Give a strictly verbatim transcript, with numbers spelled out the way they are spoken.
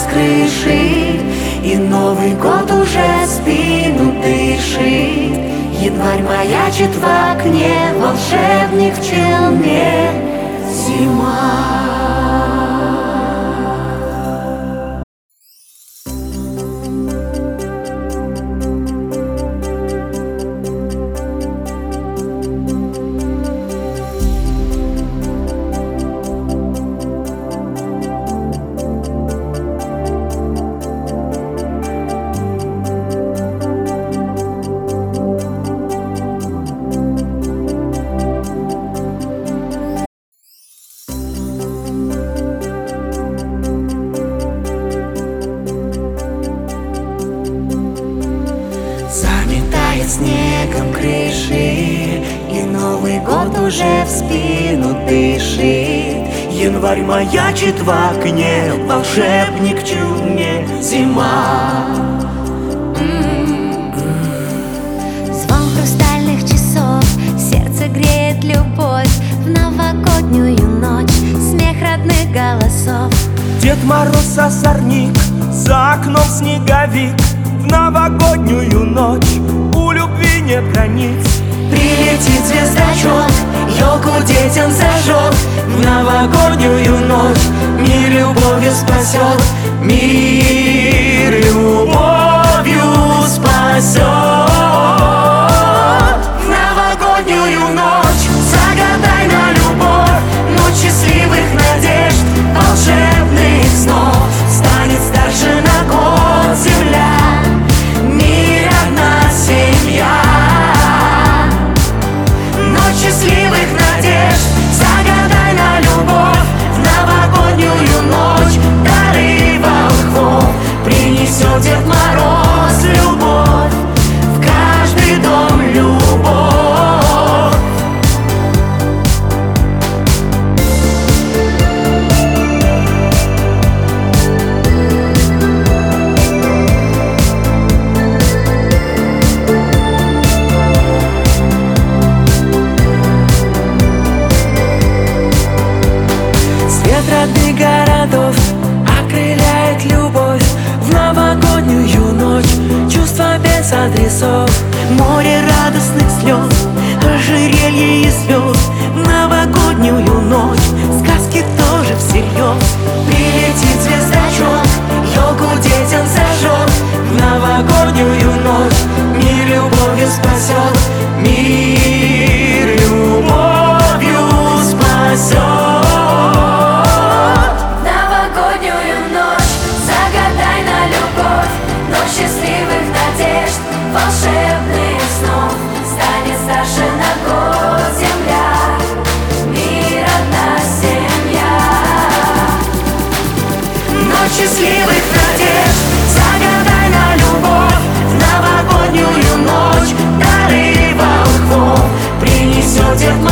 крыши, и Новый год уже в спину дышит. Январь маячит в окне, волшебник в челме. Зима. Заметает снегом крыши, и Новый год уже в спину дышит. Январь маячит в окне, волшебник в чуме. Зима. Звон хрустальных часов, сердце греет любовь. В новогоднюю ночь смех родных голосов. Дед Мороз озорник, за окном снеговик. В новогоднюю ночь у любви нет границ. Прилетит звездочет, елку детям зажжет. В новогоднюю ночь мир любовью спасет. Мир любовью спасет. В новогоднюю ночь загадай на любовь. Ночь счастливых надежд, волшебных снов. Станет старше на год земля. Мир одна семья. Ночь счастливых надежд, загадай на любовь. В новогоднюю ночь дары волхвов принесет Дед Мороз любовь. В каждый дом любовь. Родных городов окрыляет любовь. В новогоднюю ночь чувства без адресов. Море радостных слез, ожерелье из звезд. В новогоднюю ночь сказки тоже всерьез. Прилетит звездочет, елку детям зажжет. В новогоднюю ночь мир любовью спасет. Мир любовью спасет. Счастливых надежд, волшебных снов. Станет старше на год земля. Мир одна семья. Ночь счастливых надежд, загадай на любовь. В новогоднюю ночь дары волхвов принесет Дед Мороз.